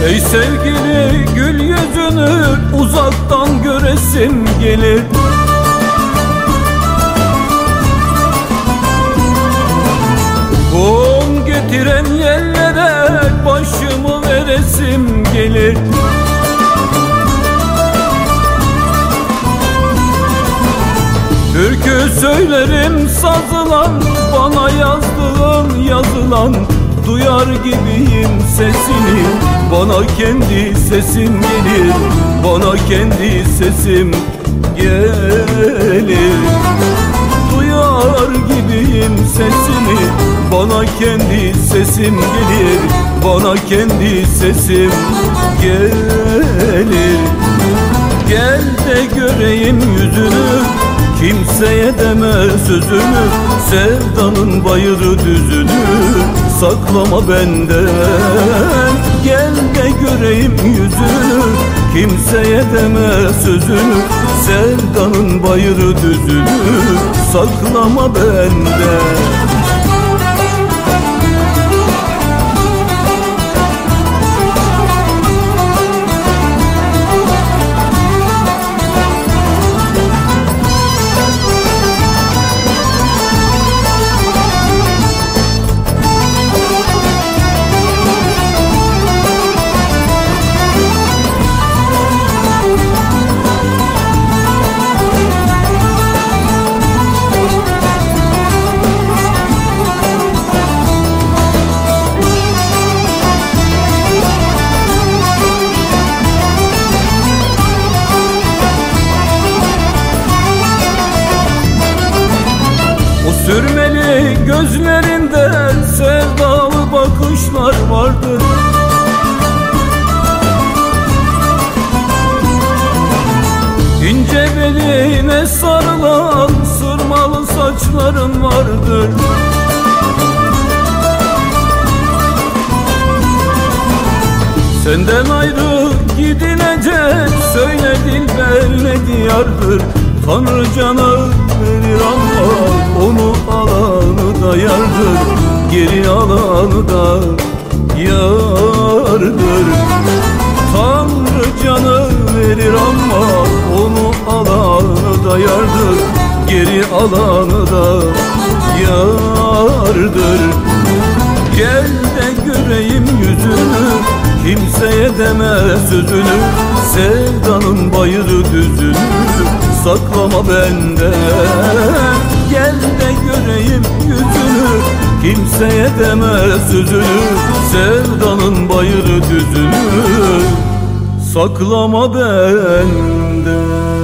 Ey sevgili gül yüzünü uzaktan göresim gelir. Kum getiren yerlere başımı veresim gelir. Türkü söylerim sazılan, bana yazdığın yazılan, duyar gibiyim sesini. Bana kendi sesim gelir, bana kendi sesim gelir. Duyar gibiyim sesini, bana kendi sesim gelir, bana kendi sesim gelir. Gel de göreyim yüzünü, kimseye deme sözünü, sevdanın bayırı düzünü saklama benden. Gel de göreyim yüzünü, kimseye deme sözünü, sevdanın bayırı düzünü saklama benden. Sürmeli gözlerinde sevdalı bakışlar vardır. İnce beline sarılan sırmalı saçların vardır. Senden ayrı gidilecek, söyle dilber ne diyardır. Tanrı canı verir ama onu alanı da yardır, geri alanı da yardır. Tanrı canı verir ama onu alanı da yardır, geri alanı da yardır. Gel de göreyim yüzünü, kimseye deme sözünü, sevdanın bayırı düzünü saklama benden. Gel de göreyim yüzünü, kimseye deme sözünü, sevdanın bayırı düzünü saklama benden.